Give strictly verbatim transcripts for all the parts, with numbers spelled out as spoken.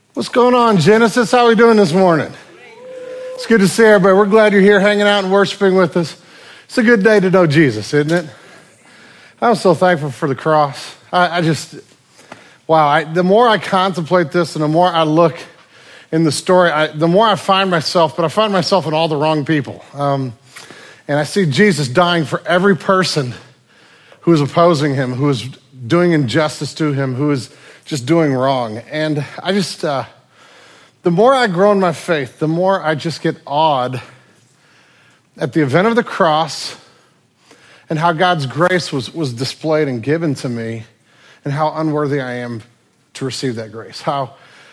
What's going on, Genesis? How are we doing this morning? It's good to see everybody. We're glad you're here hanging out and worshiping with us. It's a good day to know Jesus, isn't it? I'm so thankful for the cross. I, I just, wow, I, the more I contemplate this and the more I look in the story, I, the more I find myself, but I find myself in all the wrong people. Um, and I see Jesus dying for every person who is opposing him, who is doing injustice to him, who is just doing wrong. And I just, uh, the more I grow in my faith, the more I just get awed at the event of the cross and how God's grace was, was displayed and given to me and how unworthy I am to receive that grace. How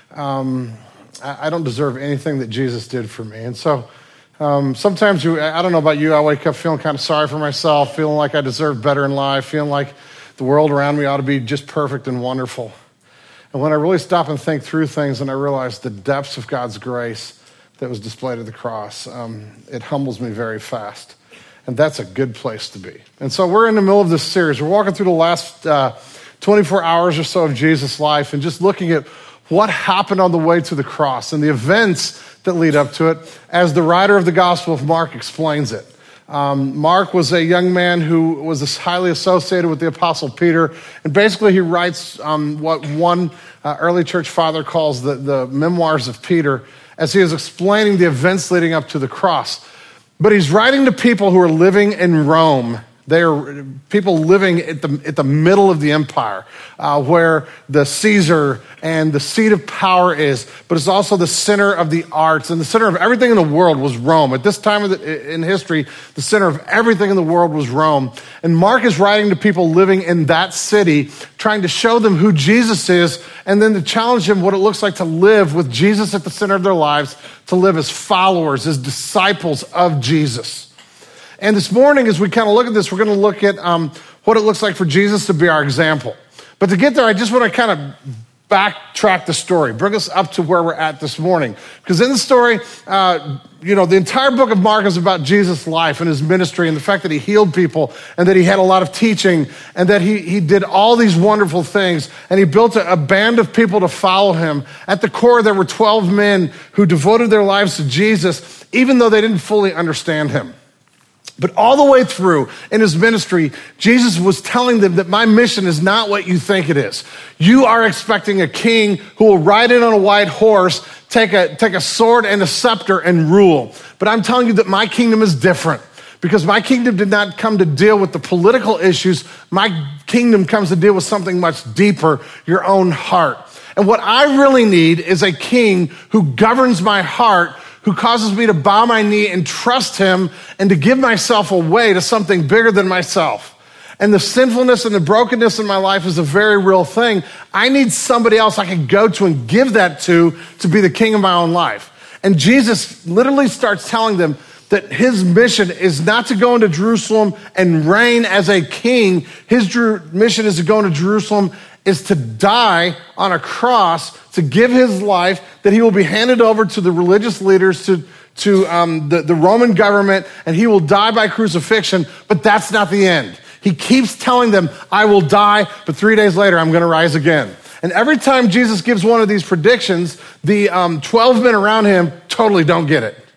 um, I, I don't deserve anything that Jesus did for me. And so um, sometimes, you, I don't know about you, I wake up feeling kind of sorry for myself, feeling like I deserve better in life, feeling like the world around me ought to be just perfect and wonderful. And when I really stop and think through things and I realize the depths of God's grace that was displayed at the cross, um, it humbles me very fast. And that's a good place to be. And so we're in the middle of this series. We're walking through the last uh, twenty-four hours or so of Jesus' life and just looking at what happened on the way to the cross and the events that lead up to it as the writer of the Gospel of Mark explains it. Um, Mark was a young man who was highly associated with the Apostle Peter, and basically he writes um, what one uh, early church father calls the, the memoirs of Peter as he is explaining the events leading up to the cross. But he's writing to people who are living in Rome. They are people living at the at the middle of the empire, uh, where the Caesar and the seat of power is, but it's also the center of the arts and the center of everything in the world was Rome. At this time of the, in history, the center of everything in the world was Rome. And Mark is writing to people living in that city, trying to show them who Jesus is, and then to challenge them what it looks like to live with Jesus at the center of their lives, to live as followers, as disciples of Jesus. And this morning, as we kind of look at this, we're going to look at um, what it looks like for Jesus to be our example. But to get there, I just want to kind of backtrack the story, bring us up to where we're at this morning. Because in the story, uh, you know, the entire book of Mark is about Jesus' life and his ministry and the fact that he healed people and that he had a lot of teaching and that he, he did all these wonderful things. And he built a, a band of people to follow him. At the core, there were twelve men who devoted their lives to Jesus, even though they didn't fully understand him. But all the way through in his ministry, Jesus was telling them that my mission is not what you think it is. You are expecting a king who will ride in on a white horse, take a, take a sword and a scepter and rule. But I'm telling you that my kingdom is different because my kingdom did not come to deal with the political issues. My kingdom comes to deal with something much deeper, your own heart. And what I really need is a king who governs my heart, who causes me to bow my knee and trust him and to give myself away to something bigger than myself. And the sinfulness and the brokenness in my life is a very real thing. I need somebody else I can go to and give that to, to be the king of my own life. And Jesus literally starts telling them that his mission is not to go into Jerusalem and reign as a king. His Jer- mission is to go into Jerusalem is to die on a cross, to give his life, that he will be handed over to the religious leaders, to, to um, the, the Roman government, and he will die by crucifixion, but that's not the end. He keeps telling them, I will die, but three days later, I'm gonna rise again. And every time Jesus gives one of these predictions, the um, twelve men around him totally don't get it.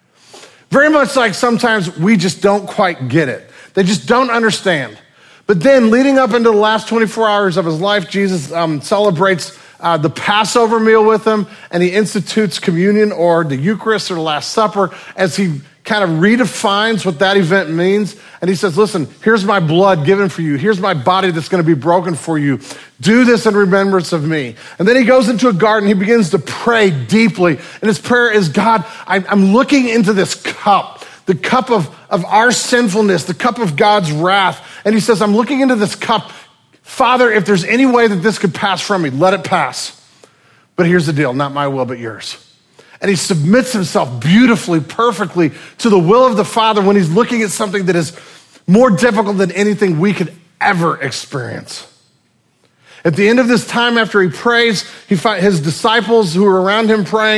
Very much like sometimes we just don't quite get it. They just don't understand. But then leading up into the last twenty-four hours of his life, Jesus um, celebrates uh, the Passover meal with them, and he institutes communion or the Eucharist or the Last Supper as he kind of redefines what that event means. And he says, listen, here's my blood given for you. Here's my body that's going to be broken for you. Do this in remembrance of me. And then he goes into a garden. He begins to pray deeply. And his prayer is, God, I'm looking into this cup, the cup of, of our sinfulness, the cup of God's wrath. And he says, I'm looking into this cup. Father, if there's any way that this could pass from me, let it pass. But here's the deal, not my will, but yours. And he submits himself beautifully, perfectly to the will of the Father when he's looking at something that is more difficult than anything we could ever experience. At the end of this time, after he prays, he find, his disciples who are around him praying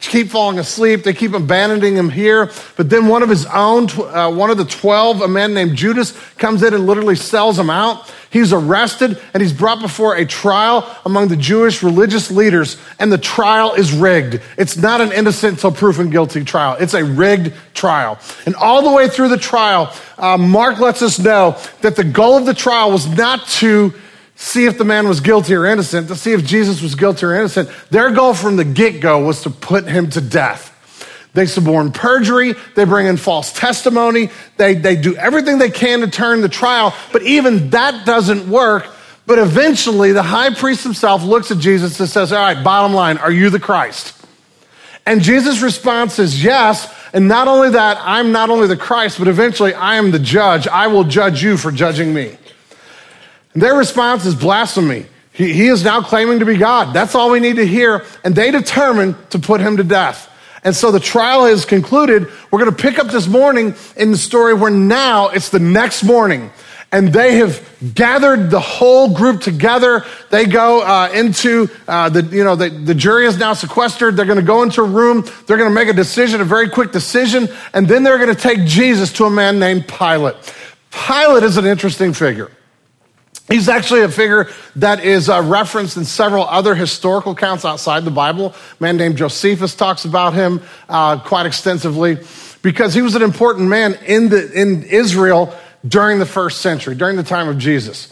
keep falling asleep. They keep abandoning him here. But then one of his own, uh, one of the twelve, a man named Judas, comes in and literally sells him out. He's arrested and he's brought before a trial among the Jewish religious leaders, and the trial is rigged. It's not an innocent until proven guilty trial. It's a rigged trial. And all the way through the trial, uh, Mark lets us know that the goal of the trial was not to see if the man was guilty or innocent, to see if Jesus was guilty or innocent. Their goal from the get-go was to put him to death. They suborn perjury, they bring in false testimony, they, they do everything they can to turn the trial, but even that doesn't work. But eventually, the high priest himself looks at Jesus and says, all right, bottom line, are you the Christ? And Jesus' response is yes, and not only that, I'm not only the Christ, but eventually I am the judge. I will judge you for judging me. And their response is blasphemy. He, he is now claiming to be God. That's all we need to hear, and they determine to put him to death. And so the trial is concluded. We're going to pick up this morning in the story where now it's the next morning. And they have gathered the whole group together. They go uh, into, uh, the you know, the, the jury is now sequestered. They're going to go into a room. They're going to make a decision, a very quick decision. And then they're going to take Jesus to a man named Pilate. Pilate is an interesting figure. He's actually a figure that is uh, referenced in several other historical accounts outside the Bible. A man named Josephus talks about him uh, quite extensively because he was an important man in the in Israel during the first century, during the time of Jesus.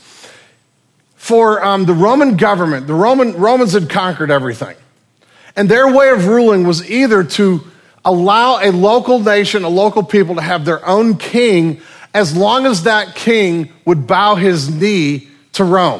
For um, the Roman government, the Roman Romans had conquered everything. And their way of ruling was either to allow a local nation, a local people to have their own king as long as that king would bow his knee to Rome.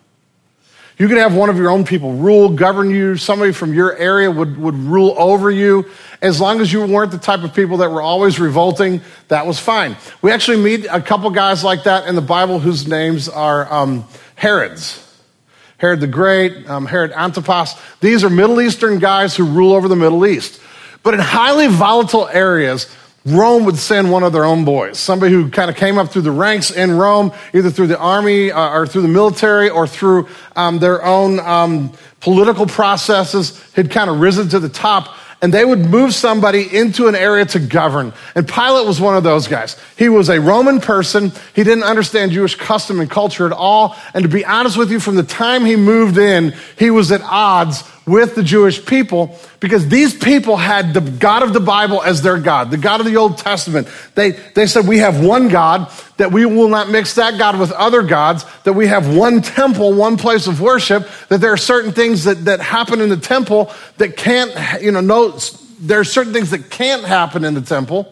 You could have one of your own people rule, govern you. Somebody from your area would, would rule over you. As long as you weren't the type of people that were always revolting, that was fine. We actually meet a couple guys like that in the Bible whose names are um, Herods. Herod the Great, um, Herod Antipas. These are Middle Eastern guys who rule over the Middle East. But in highly volatile areas, Rome would send one of their own boys, somebody who kind of came up through the ranks in Rome, either through the army uh, or through the military or through um, their own um, political processes, had kind of risen to the top. And they would move somebody into an area to govern. And Pilate was one of those guys. He was a Roman person. He didn't understand Jewish custom and culture at all. And to be honest with you, from the time he moved in, he was at odds with the Jewish people because these people had the God of the Bible as their God, the God of the Old Testament. They, they said, we have one God, that we will not mix that God with other gods, that we have one temple, one place of worship, that there are certain things that, that happen in the temple that can't, you know, no, there are certain things that can't happen in the temple.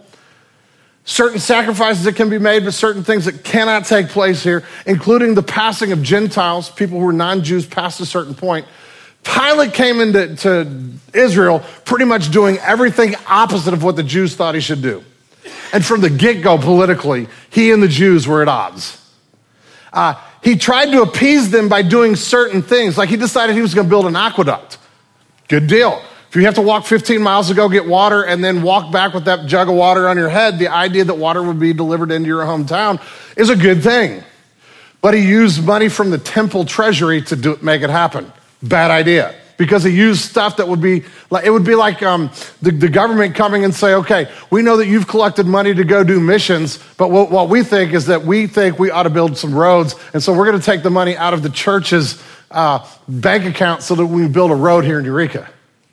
Certain sacrifices that can be made, but certain things that cannot take place here, including the passing of Gentiles, people who were non-Jews past a certain point. Pilate came into to Israel pretty much doing everything opposite of what the Jews thought he should do. And from the get-go, politically, he and the Jews were at odds. Uh, he tried to appease them by doing certain things, like he decided he was going to build an aqueduct. Good deal. If you have to walk fifteen miles to go get water and then walk back with that jug of water on your head, the idea that water would be delivered into your hometown is a good thing. But he used money from the temple treasury to do, make it happen. Bad idea, because he used stuff that would be like, it would be like um, the, the government coming and say, okay, we know that you've collected money to go do missions, but what, what we think is that we think we ought to build some roads, and so we're going to take the money out of the church's uh, bank account so that we can build a road here in Eureka.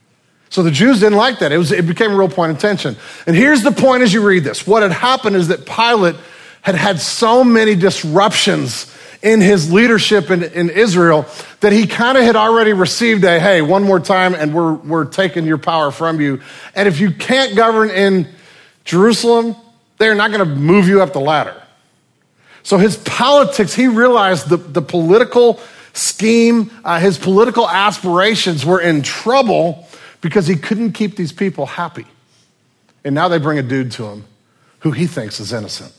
So the Jews didn't like that. It was, it became a real point of tension. And here's the point as you read this. What had happened is that Pilate had had so many disruptions in his leadership in, in Israel that he kind of had already received a, hey, one more time and we're, we're taking your power from you. And if you can't govern in Jerusalem, they're not going to move you up the ladder. So his politics, he realized the, the political scheme, uh, his political aspirations were in trouble because he couldn't keep these people happy. And now they bring a dude to him who he thinks is innocent.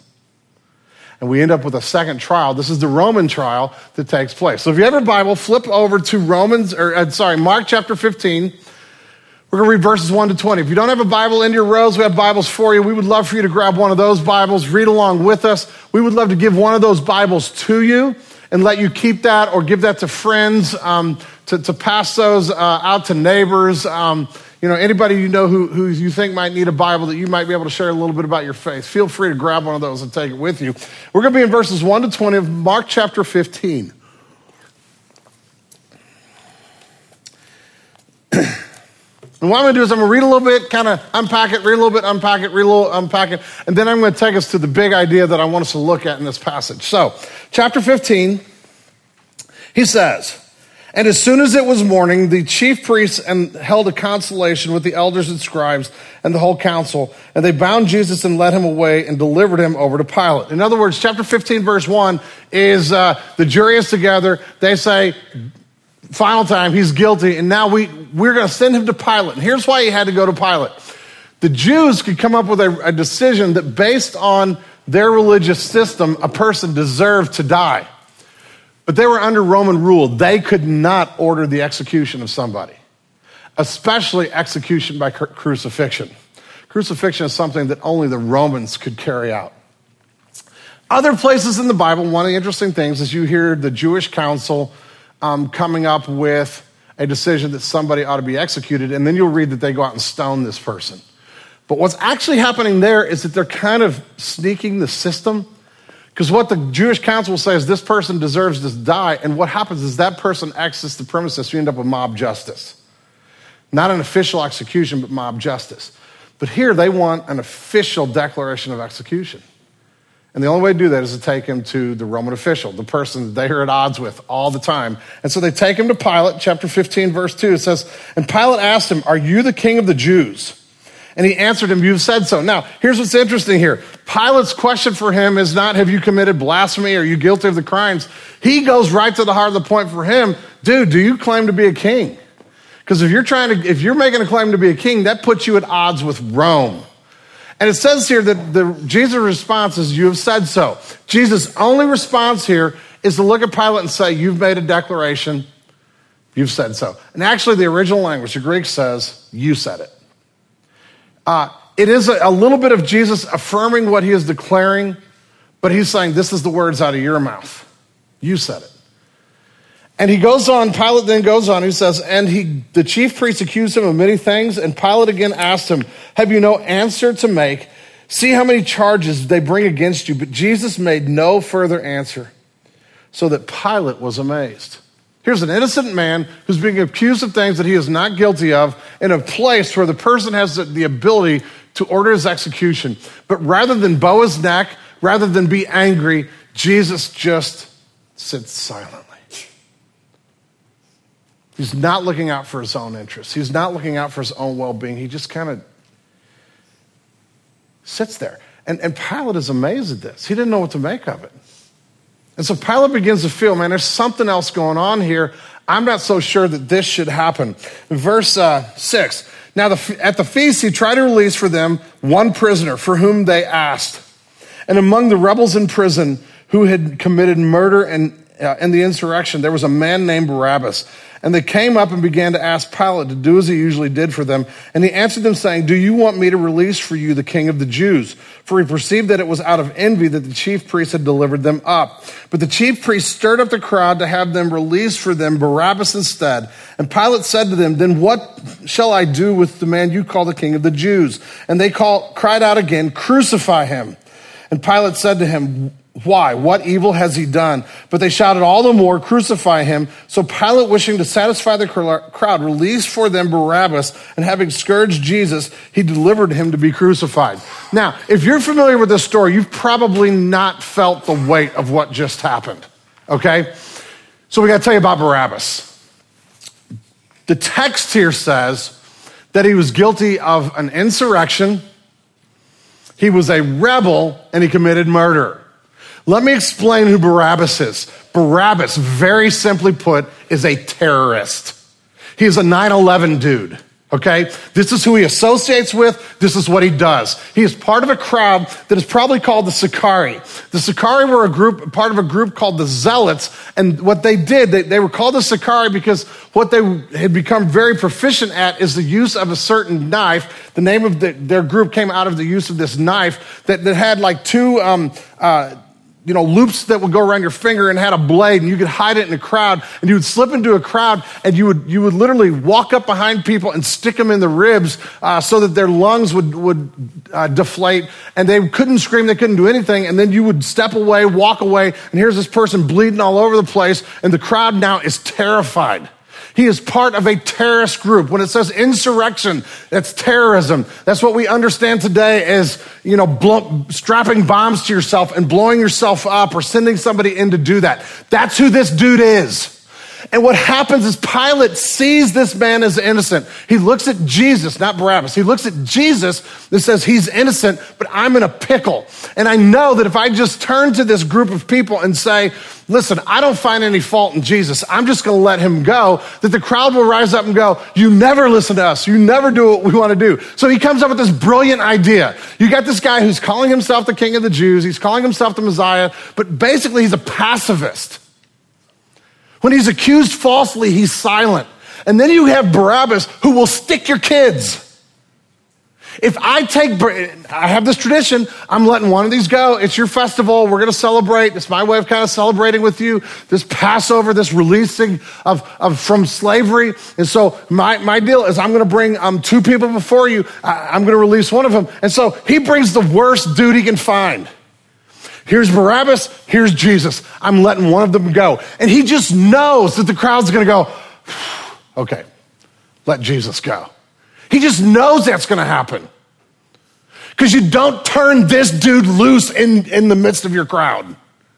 And we end up with a second trial. This is the Roman trial that takes place. So if you have your Bible, flip over to Romans, or uh, sorry, Mark chapter fifteen. We're going to read verses one to twenty. If you don't have a Bible in your rows, we have Bibles for you. We would love for you to grab one of those Bibles, read along with us. We would love to give one of those Bibles to you and let you keep that or give that to friends, um, to, to pass those uh, out to neighbors. Um, You know, anybody you know who, who you think might need a Bible that you might be able to share a little bit about your faith, feel free to grab one of those and take it with you. We're going to be in verses one to twenty of Mark chapter fifteen. And what I'm going to do is I'm going to read a little bit, kind of unpack it, read a little bit, unpack it, read a little, unpack it, and then I'm going to take us to the big idea that I want us to look at in this passage. So, chapter fifteen, he says, "And as soon as it was morning, the chief priests and held a consultation with the elders and scribes and the whole council, and they bound Jesus and led him away and delivered him over to Pilate." In other words, chapter fifteen, verse one is uh, the jury is together. They say, final time, he's guilty, and now we, we're going to send him to Pilate. And here's why he had to go to Pilate. The Jews could come up with a, a decision that based on their religious system, a person deserved to die. But they were under Roman rule. They could not order the execution of somebody, especially execution by cru- crucifixion. Crucifixion is something that only the Romans could carry out. Other places in the Bible, one of the interesting things is you hear the Jewish council um, coming up with a decision that somebody ought to be executed, and then you'll read that they go out and stone this person. But what's actually happening there is that they're kind of sneaking the system. Because what the Jewish council will say is this person deserves to die, and what happens is that person exits the premises, you end up with mob justice. Not an official execution, but mob justice. But here they want an official declaration of execution. And the only way to do that is to take him to the Roman official, the person that they are at odds with all the time. And so they take him to Pilate, chapter fifteen, verse two. It says, "And Pilate asked him, 'Are you the king of the Jews?' And he answered him, 'You've said so.'" Now, here's what's interesting here. Pilate's question for him is not, have you committed blasphemy? Are you guilty of the crimes? He goes right to the heart of the point for him. Dude, do you claim to be a king? Because if you're trying to, if you're making a claim to be a king, that puts you at odds with Rome. And it says here that the Jesus' response is, "You have said so." Jesus' only response here is to look at Pilate and say, "You've made a declaration. You've said so." And actually, the original language, the Greek says, "You said it." Uh, it is a, a little bit of Jesus affirming what he is declaring, but he's saying, this is the words out of your mouth. You said it. And he goes on, Pilate then goes on, he says, "And he, the chief priests accused him of many things, and Pilate again asked him, 'Have you no answer to make? See how many charges they bring against you.' But Jesus made no further answer, so that Pilate was amazed." Here's an innocent man who's being accused of things that he is not guilty of in a place where the person has the ability to order his execution. But rather than bow his neck, rather than be angry, Jesus just sits silently. He's not looking out for his own interests. He's not looking out for his own well-being. He just kind of sits there. And, and Pilate is amazed at this. He didn't know what to make of it. And so Pilate begins to feel, man, there's something else going on here. I'm not so sure that this should happen. In verse uh, six, "Now the, at the feast he tried to release for them one prisoner for whom they asked. And among the rebels in prison who had committed murder and uh, in the insurrection, there was a man named Barabbas. And they came up and began to ask Pilate to do as he usually did for them. And he answered them saying, 'Do you want me to release for you the king of the Jews?' For he perceived that it was out of envy that the chief priests had delivered them up. But the chief priests stirred up the crowd to have them release for them Barabbas instead. And Pilate said to them, 'Then what shall I do with the man you call the king of the Jews?' And they call, cried out again, 'Crucify him.' And Pilate said to him, 'Why? What evil has he done?' But they shouted all the more, 'Crucify him.' So Pilate, wishing to satisfy the crowd, released for them Barabbas, and having scourged Jesus, he delivered him to be crucified." Now, if you're familiar with this story, you've probably not felt the weight of what just happened, okay? So we got to tell you about Barabbas. The text here says that he was guilty of an insurrection, he was a rebel, and he committed murder. Let me explain who Barabbas is. Barabbas, very simply put, is a terrorist. He is a nine eleven dude, okay? This is who he associates with. This is what he does. He is part of a crowd that is probably called the Sicarii. The Sicarii were a group, part of a group called the Zealots, and what they did, they, they were called the Sicarii because what they had become very proficient at is the use of a certain knife. The name of the, their group came out of the use of this knife that, that had like two... Um, uh, you know, loops that would go around your finger and had a blade, and you could hide it in a crowd, and you would slip into a crowd, and you would you would literally walk up behind people and stick them in the ribs uh, so that their lungs would, would uh, deflate, and they couldn't scream, they couldn't do anything, and then you would step away, walk away, and here's this person bleeding all over the place, and the crowd now is terrified. He is part of a terrorist group. When it says insurrection, that's terrorism. That's what we understand today as, you know, blow, strapping bombs to yourself and blowing yourself up or sending somebody in to do that. That's who this dude is. And what happens is Pilate sees this man as innocent. He looks at Jesus, not Barabbas. He looks at Jesus and says, he's innocent, but I'm in a pickle. And I know that if I just turn to this group of people and say, listen, I don't find any fault in Jesus, I'm just going to let him go, that the crowd will rise up and go, you never listen to us. You never do what we want to do. So he comes up with this brilliant idea. You got this guy who's calling himself the King of the Jews. He's calling himself the Messiah, but basically he's a pacifist. When he's accused falsely, he's silent. And then you have Barabbas who will stick your kids. If I take, I have this tradition, I'm letting one of these go. It's your festival. We're going to celebrate. It's my way of kind of celebrating with you this Passover, this releasing of, of from slavery. And so my, my deal is I'm going to bring um, two people before you. I, I'm going to release one of them. And so he brings the worst dude he can find. Here's Barabbas, here's Jesus. I'm letting one of them go. And he just knows that the crowd's going to go, okay, let Jesus go. He just knows that's going to happen. Because you don't turn this dude loose in, in the midst of your crowd.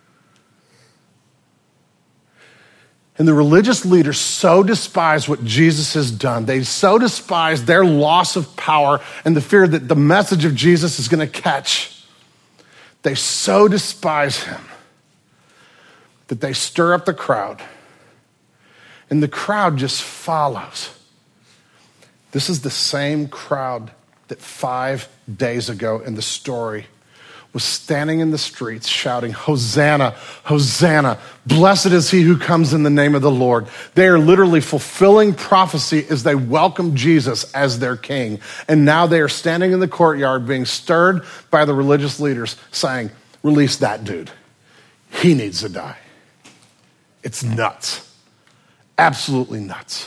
And the religious leaders so despise what Jesus has done. They so despise their loss of power and the fear that the message of Jesus is going to catch. They so despise him that they stir up the crowd, and the crowd just follows. This is the same crowd that five days ago in the story was standing in the streets shouting, Hosanna, Hosanna, blessed is he who comes in the name of the Lord. They are literally fulfilling prophecy as they welcome Jesus as their king. And now they are standing in the courtyard being stirred by the religious leaders saying, release that dude. He needs to die. It's nuts. Absolutely nuts.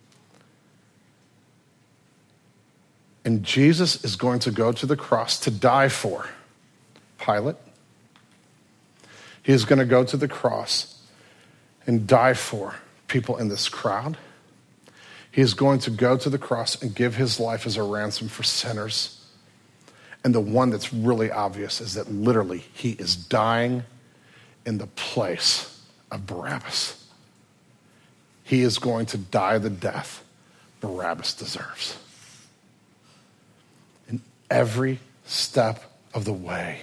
And Jesus is going to go to the cross to die for Pilate. He is going to go to the cross and die for people in this crowd. He is going to go to the cross and give his life as a ransom for sinners. And the one that's really obvious is that literally he is dying in the place of Barabbas. He is going to die the death Barabbas deserves. In every step of the way,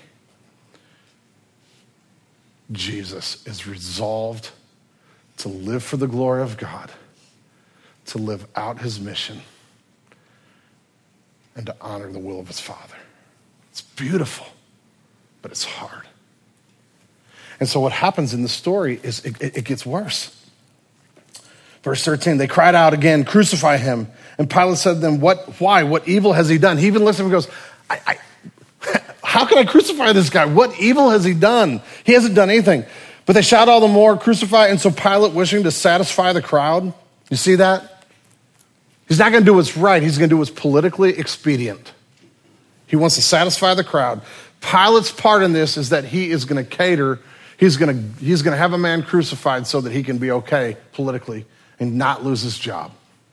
Jesus is resolved to live for the glory of God, to live out his mission, and to honor the will of his Father. It's beautiful, but it's hard. And so what happens in the story is it, it, it gets worse. Verse thirteen, they cried out again, crucify him. And Pilate said to them, what, why, what evil has he done? He even looks at him and goes, I, I how can I crucify this guy? What evil has he done? He hasn't done anything. But they shout all the more, crucify. And so Pilate, wishing to satisfy the crowd, you see that? He's not going to do what's right. He's going to do what's politically expedient. He wants to satisfy the crowd. Pilate's part in this is that he is going to cater. He's going to, he's going to have a man crucified so that he can be okay politically and not lose his job.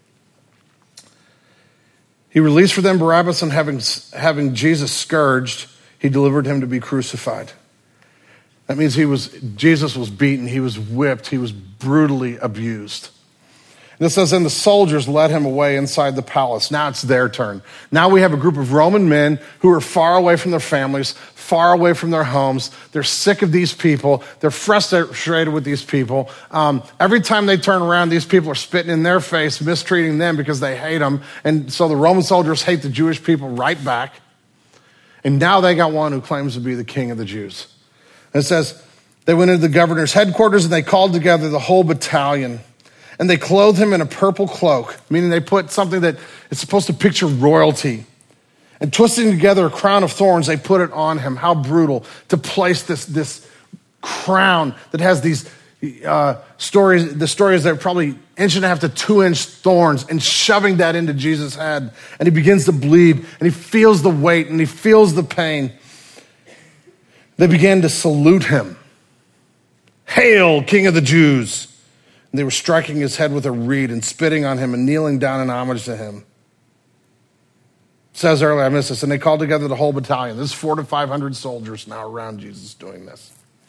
He released for them Barabbas, and having, having Jesus scourged, he delivered him to be crucified. That means he was, Jesus was beaten, he was whipped, he was brutally abused. And it says, and the soldiers led him away inside the palace. Now it's their turn. Now we have a group of Roman men who are far away from their families, far away from their homes. They're sick of these people. They're frustrated with these people. Um, every time they turn around, these people are spitting in their face, mistreating them because they hate them. And so the Roman soldiers hate the Jewish people right back. And now they got one who claims to be the king of the Jews. And it says, they went into the governor's headquarters and they called together the whole battalion. And they clothed him in a purple cloak, meaning they put something that is supposed to picture royalty. And twisting together a crown of thorns, they put it on him. How brutal to place this, this crown that has these uh, stories, the stories that are probably inch and a half to two inch thorns, and shoving that into Jesus' head. And he begins to bleed, and he feels the weight, and he feels the pain. They began to salute him. Hail, King of the Jews. And they were striking his head with a reed and spitting on him and kneeling down in homage to him. It says earlier, I missed this, and they called together the whole battalion. There's four to five hundred soldiers now around Jesus doing this.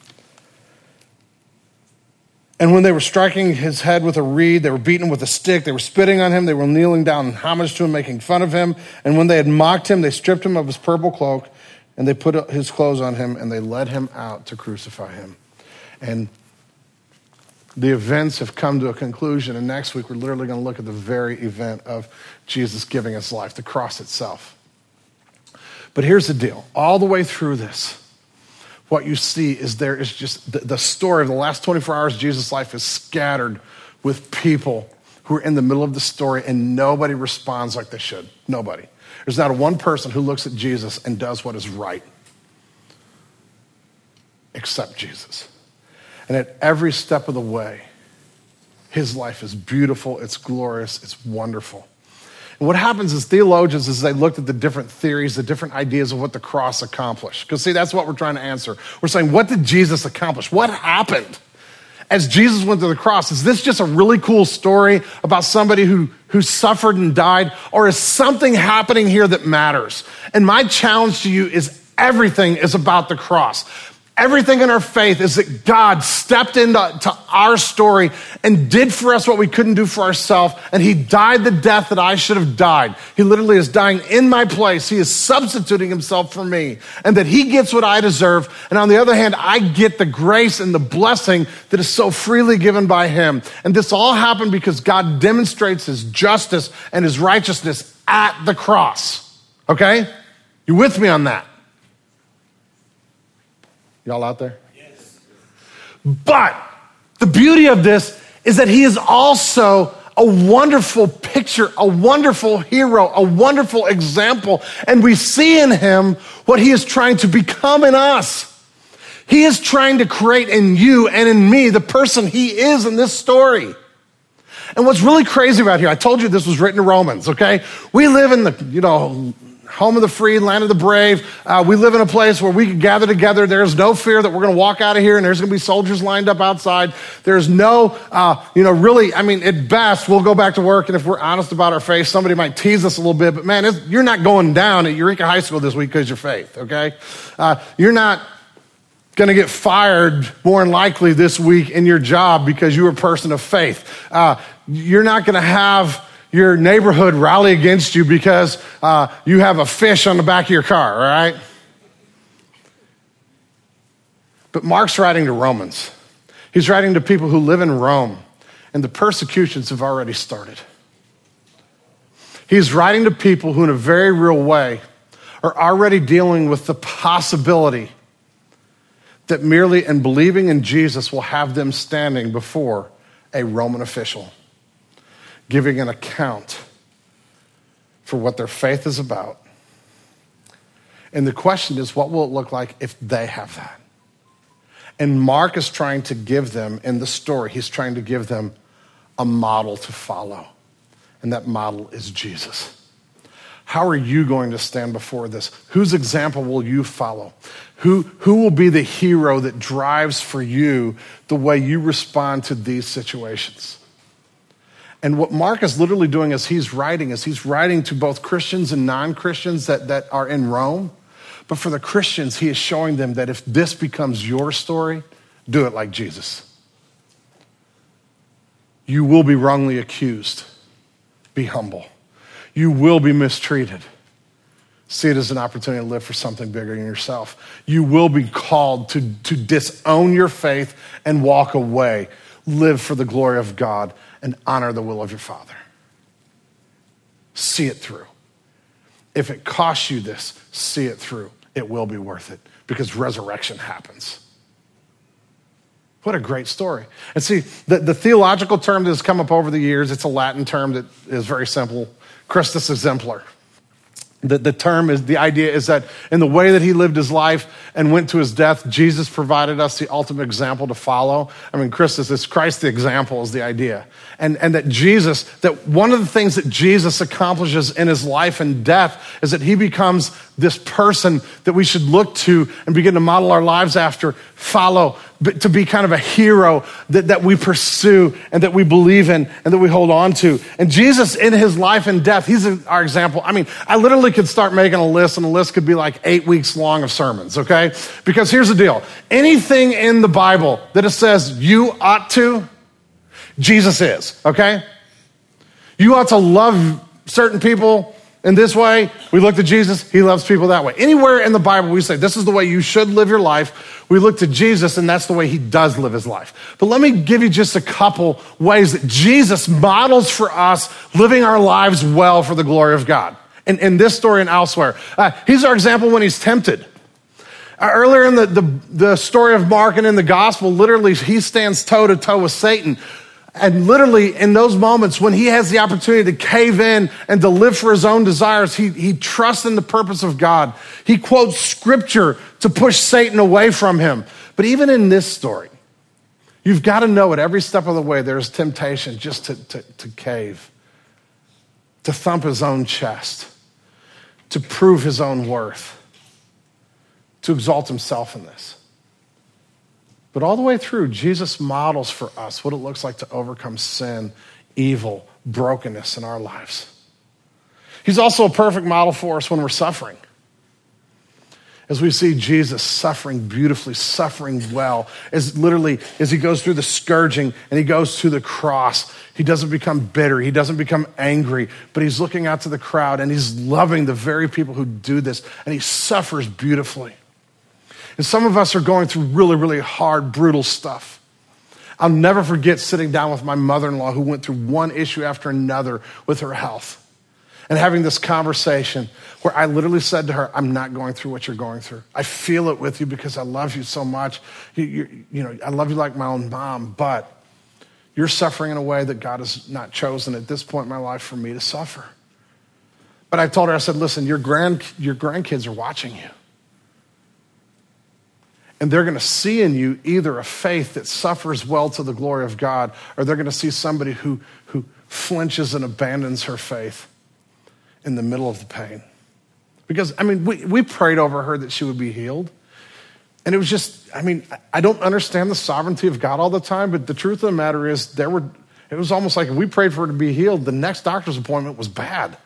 And when they were striking his head with a reed, they were beating him with a stick, they were spitting on him, they were kneeling down in homage to him, making fun of him. And when they had mocked him, they stripped him of his purple cloak, and they put his clothes on him, and they led him out to crucify him. And the events have come to a conclusion, and next week we're literally going to look at the very event of Jesus giving his life, the cross itself. But here's the deal. All the way through this, what you see is there is just the, the story of the last twenty-four hours of Jesus' life is scattered with people who are in the middle of the story, and nobody responds like they should. Nobody. There's not one person who looks at Jesus and does what is right, except Jesus. And at every step of the way, his life is beautiful, it's glorious, it's wonderful. And what happens is theologians, as they looked at the different theories, the different ideas of what the cross accomplished, because see, that's what we're trying to answer. We're saying, what did Jesus accomplish? What happened as Jesus went to the cross? Is this just a really cool story about somebody who, who suffered and died? Or is something happening here that matters? And my challenge to you is everything is about the cross. Everything in our faith is that God stepped into to our story and did for us what we couldn't do for ourselves, and he died the death that I should have died. He literally is dying in my place. He is substituting himself for me, and that he gets what I deserve, and on the other hand, I get the grace and the blessing that is so freely given by him. And this all happened because God demonstrates his justice and his righteousness at the cross. Okay? You with me on that? Y'all out there? Yes. But the beauty of this is that he is also a wonderful picture, a wonderful hero, a wonderful example. And we see in him what he is trying to become in us. He is trying to create in you and in me the person he is in this story. And what's really crazy about here, I told you this was written in Romans, okay? We live in the, you know, home of the free, land of the brave. Uh, we live in a place where we can gather together. There's no fear that we're going to walk out of here and there's going to be soldiers lined up outside. There's no, uh, you know, really, I mean, at best, we'll go back to work, and if we're honest about our faith, somebody might tease us a little bit, but man, it's, you're not going down at Eureka High School this week because of your faith, okay? Uh, you're not going to get fired more than likely this week in your job because you're a person of faith. Uh, you're not going to have your neighborhood rally against you because uh, you have a fish on the back of your car, all right? But Mark's writing to Romans. He's writing to people who live in Rome, and the persecutions have already started. He's writing to people who, in a very real way, are already dealing with the possibility that merely in believing in Jesus will have them standing before a Roman official, giving an account for what their faith is about. And the question is, what will it look like if they have that? And Mark is trying to give them, in the story, he's trying to give them a model to follow. And that model is Jesus. How are you going to stand before this? Whose example will you follow? Who, who will be the hero that drives for you the way you respond to these situations? And what Mark is literally doing as he's writing is he's writing to both Christians and non-Christians that, that are in Rome. But for the Christians, he is showing them that if this becomes your story, do it like Jesus. You will be wrongly accused. Be humble. You will be mistreated. See it as an opportunity to live for something bigger than yourself. You will be called to, to disown your faith and walk away. Live for the glory of God and honor the will of your Father. See it through. If it costs you this, see it through. It will be worth it because resurrection happens. What a great story. And see, the, the theological term that has come up over the years, it's a Latin term that is very simple, Christus exemplar. The, the term is, the idea is that in the way that he lived his life and went to his death, Jesus provided us the ultimate example to follow. I mean, Christus is Christ the example is the idea. And, and that Jesus, that one of the things that Jesus accomplishes in his life and death is that he becomes this person that we should look to and begin to model our lives after, follow, but to be kind of a hero that, that we pursue and that we believe in and that we hold on to. And Jesus in his life and death, he's our example. I mean, I literally could start making a list and the list could be like eight weeks long of sermons, okay? Because here's the deal. Anything in the Bible that it says you ought to, Jesus is, okay? You ought to love certain people in this way. We look to Jesus, he loves people that way. Anywhere in the Bible we say this is the way you should live your life, we look to Jesus and that's the way he does live his life. But let me give you just a couple ways that Jesus models for us living our lives well for the glory of God. In, in this story and elsewhere. Uh, he's our example when he's tempted. Uh, earlier in the, the, the story of Mark and in the gospel, literally he stands toe to toe with Satan. And literally in those moments when he has the opportunity to cave in and to live for his own desires, he, he trusts in the purpose of God. He quotes scripture to push Satan away from him. But even in this story, you've got to know at every step of the way there's temptation just to, to, to cave, to thump his own chest, to prove his own worth, to exalt himself in this. But all the way through, Jesus models for us what it looks like to overcome sin, evil, brokenness in our lives. He's also a perfect model for us when we're suffering. As we see Jesus suffering beautifully, suffering well, as literally as he goes through the scourging and he goes to the cross, he doesn't become bitter, he doesn't become angry, but he's looking out to the crowd and he's loving the very people who do this, and he suffers beautifully. And some of us are going through really, really hard, brutal stuff. I'll never forget sitting down with my mother-in-law who went through one issue after another with her health and having this conversation where I literally said to her, I'm not going through what you're going through. I feel it with you because I love you so much. You, you, you know, I love you like my own mom, but you're suffering in a way that God has not chosen at this point in my life for me to suffer. But I told her, I said, listen, your grand, your grandkids are watching you. And they're going to see in you either a faith that suffers well to the glory of God, or they're going to see somebody who, who flinches and abandons her faith in the middle of the pain. Because, I mean, we, we prayed over her that she would be healed. And it was just, I mean, I don't understand the sovereignty of God all the time, but the truth of the matter is there were, it was almost like if we prayed for her to be healed, the next doctor's appointment was bad.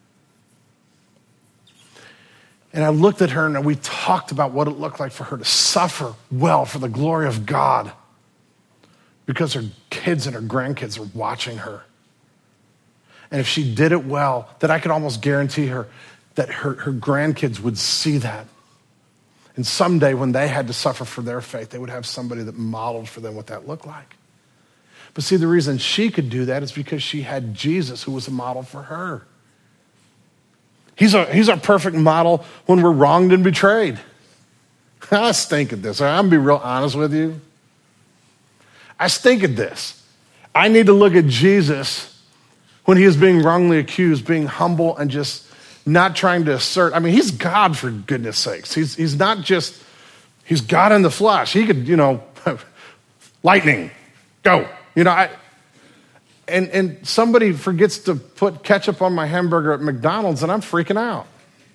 And I looked at her and we talked about what it looked like for her to suffer well for the glory of God because her kids and her grandkids are watching her. And if she did it well, that I could almost guarantee her that her, her grandkids would see that. And someday when they had to suffer for their faith, they would have somebody that modeled for them what that looked like. But see, the reason she could do that is because she had Jesus who was a model for her. He's our, he's our perfect model when we're wronged and betrayed. I stink at this. I'm going to be real honest with you. I stink at this. I need to look at Jesus when he is being wrongly accused, being humble and just not trying to assert. I mean, he's God for goodness sakes. He's, he's not just, he's God in the flesh. He could, you know, lightning, go. You know, I... And and somebody forgets to put ketchup on my hamburger at McDonald's and I'm freaking out.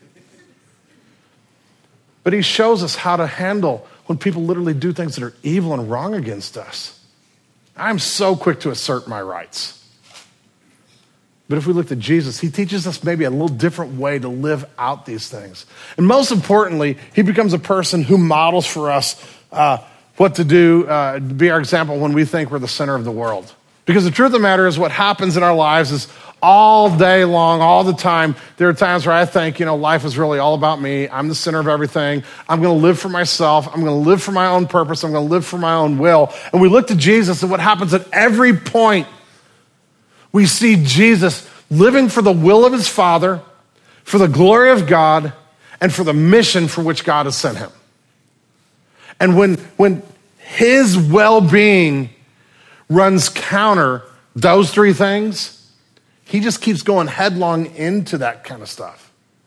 But he shows us how to handle when people literally do things that are evil and wrong against us. I'm so quick to assert my rights. But if we look at Jesus, he teaches us maybe a little different way to live out these things. And most importantly, he becomes a person who models for us uh, what to do, uh, to be our example when we think we're the center of the world. Because the truth of the matter is what happens in our lives is all day long, all the time, there are times where I think, you know, life is really all about me. I'm the center of everything. I'm going to live for myself. I'm going to live for my own purpose. I'm going to live for my own will. And we look to Jesus and what happens at every point, we see Jesus living for the will of his Father, for the glory of God, and for the mission for which God has sent him. And when, when his well-being runs counter those three things, he just keeps going headlong into that kind of stuff.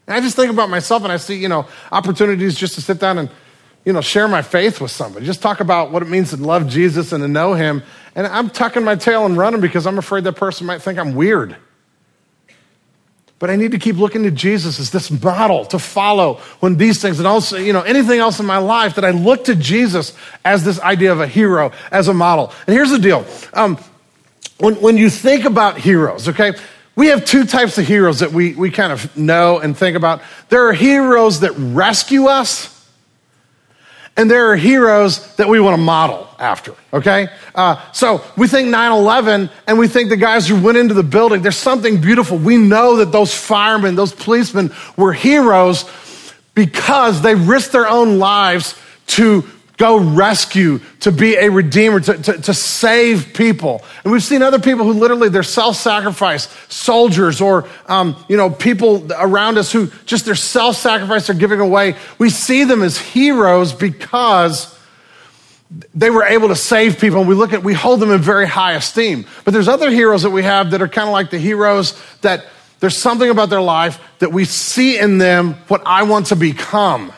And I just think about myself and I see, you know, opportunities just to sit down and, you know, share my faith with somebody. Just talk about what it means to love Jesus and to know him. And I'm tucking my tail and running because I'm afraid that person might think I'm weird. But I need to keep looking to Jesus as this model to follow when these things, and also, you know, anything else in my life, that I look to Jesus as this idea of a hero, as a model. And here's the deal. Um, when, when you think about heroes, okay, we have two types of heroes that we, we kind of know and think about. There are heroes that rescue us, and there are heroes that we want to model after, okay? Uh, so we think nine eleven, and we think the guys who went into the building, there's something beautiful. We know that those firemen, those policemen were heroes because they risked their own lives to go rescue, to be a redeemer, to, to, to save people. And we've seen other people who literally, they're self-sacrifice, soldiers or, um, you know, people around us who just their self-sacrifice are giving away. We see them as heroes because they were able to save people. And we look at, we hold them in very high esteem. But there's other heroes that we have that are kind of like the heroes that there's something about their life that we see in them what I want to become.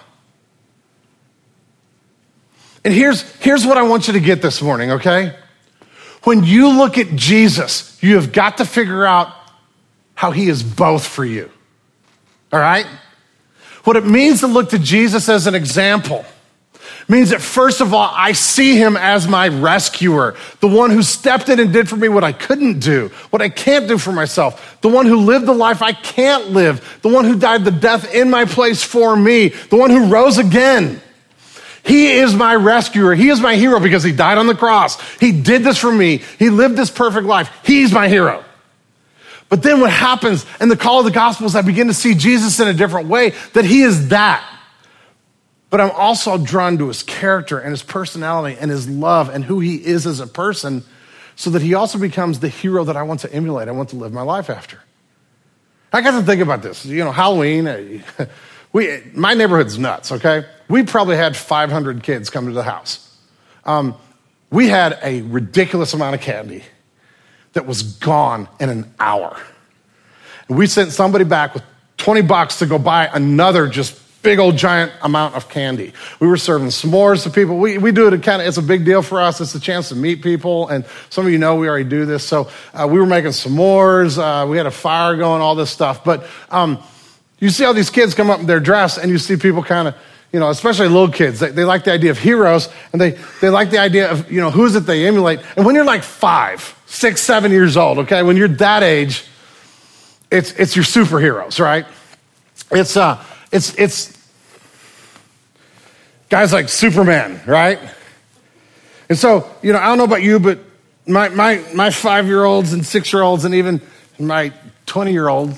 And here's, here's what I want you to get this morning, okay? When you look at Jesus, you have got to figure out how he is both for you, all right? What it means to look to Jesus as an example means that, first of all, I see him as my rescuer, the one who stepped in and did for me what I couldn't do, what I can't do for myself, the one who lived the life I can't live, the one who died the death in my place for me, the one who rose again. He is my rescuer. He is my hero because he died on the cross. He did this for me. He lived this perfect life. He's my hero. But then what happens in the call of the gospel is I begin to see Jesus in a different way, that he is that. But I'm also drawn to his character and his personality and his love and who he is as a person, so that he also becomes the hero that I want to emulate. I want to live my life after. I got to think about this. You know, Halloween, we, my neighborhood's nuts, okay? We probably had five hundred kids come to the house. Um, we had a ridiculous amount of candy that was gone in an hour. And we sent somebody back with twenty bucks to go buy another just big old giant amount of candy. We were serving s'mores to people. We, we do it kind of, it's a big deal for us. It's a chance to meet people. And some of you know we already do this. So uh, we were making s'mores. Uh, we had a fire going, all this stuff. But um, you see all these kids come up in their dress, and you see people kind of, you know, especially little kids, they, they like the idea of heroes, and they, they like the idea of, you know, who's it they emulate. And when you're like five, six, seven years old, okay, when you're that age, it's it's your superheroes, right? It's uh, it's it's guys like Superman, right? And so, you know, I don't know about you, but my my my five-year-olds and six-year-olds and even my twenty-year-old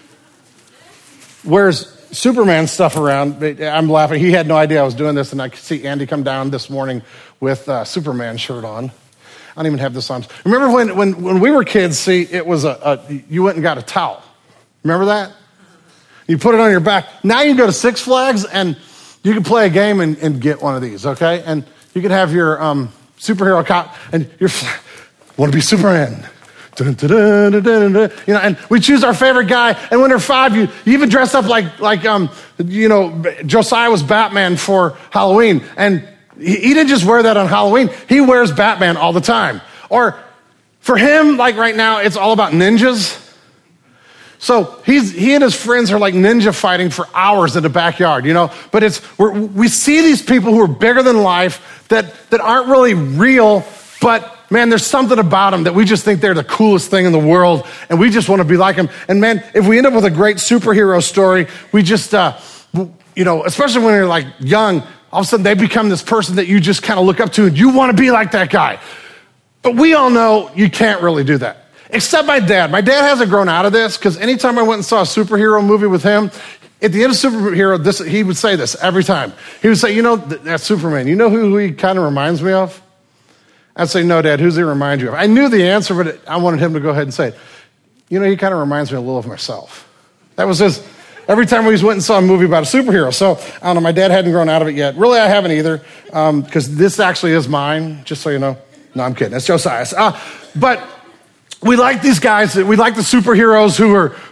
wears Superman stuff around. I'm laughing. He had no idea I was doing this, and I could see Andy come down this morning with a Superman shirt on. I don't even have this on. Remember when when, when we were kids, see, it was a, a, you went and got a towel. Remember that? You put it on your back. Now you can go to Six Flags, and you can play a game and, and get one of these, okay? And you can have your um, superhero cop, and you're, want to be Superman. Dun, dun, dun, dun, dun, dun. You know, and we choose our favorite guy. And when they're five, you, you even dress up like, like um, you know, Josiah was Batman for Halloween. And he, he didn't just wear that on Halloween. He wears Batman all the time. Or for him, like right now, it's all about ninjas. So he's, he and his friends are like ninja fighting for hours in the backyard, you know. But it's we're, we see these people who are bigger than life that, that aren't really real, but man, there's something about them that we just think they're the coolest thing in the world, and we just want to be like them. And man, if we end up with a great superhero story, we just, uh, you know, especially when you're like young, all of a sudden they become this person that you just kind of look up to, and you want to be like that guy. But we all know you can't really do that. Except my dad. My dad hasn't grown out of this, because anytime I went and saw a superhero movie with him, at the end of superhero, this, he would say this every time. He would say, you know, that's Superman. You know who, who he kind of reminds me of? I'd say, no, Dad, who's he remind you of? I knew the answer, but I wanted him to go ahead and say it. You know, he kind of reminds me a little of myself. That was his, every time we went and saw a movie about a superhero. So, I don't know, my dad hadn't grown out of it yet. Really, I haven't either, because um, this actually is mine, just so you know. No, I'm kidding. It's Josiah's. Uh, but we like these guys, we like the superheroes who are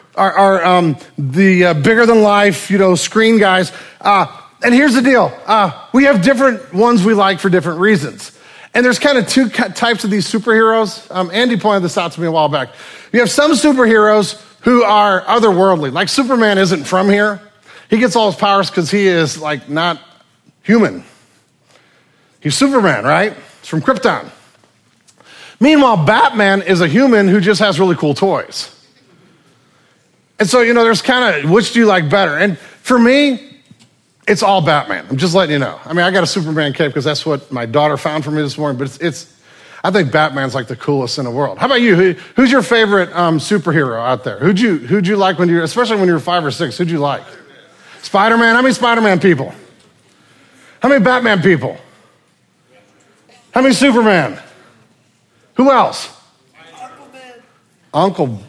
are, are um, the uh, bigger than life, you know, screen guys. Uh, and here's the deal. Uh, we have different ones we like for different reasons. And there's kind of two types of these superheroes. Um, Andy pointed this out to me a while back. You have some superheroes who are otherworldly. Like Superman isn't from here. He gets all his powers because he is like not human. He's Superman, right? He's from Krypton. Meanwhile, Batman is a human who just has really cool toys. And so, you know, there's kind of, which do you like better? And for me, it's all Batman. I'm just letting you know. I mean, I got a Superman cape because that's what my daughter found for me this morning, but it's, it's I think Batman's like the coolest in the world. How about you? Who, who's your favorite um, superhero out there? Who'd you, who'd you like when you were, especially when you were five or six, who'd you like? Spider-Man. Spider-Man? How many Spider-Man people? How many Batman people? How many Superman? Who else? Aquaman. Uncle.